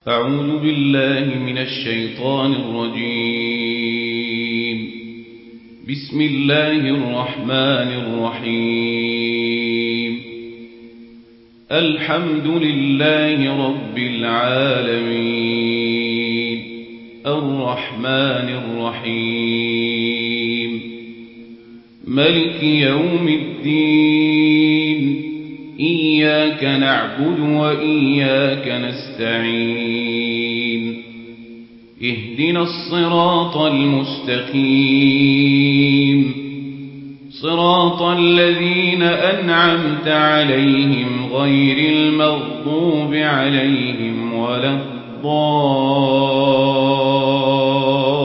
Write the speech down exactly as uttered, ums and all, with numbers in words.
أعوذ بالله من الشيطان الرجيم. بسم الله الرحمن الرحيم. الحمد لله رب العالمين الرحمن الرحيم ملك يوم الدين إياك نعبد وإياك نستعين اهدنا الصراط المستقيم صراط الذين أنعمت عليهم غير المغضوب عليهم ولا الضالين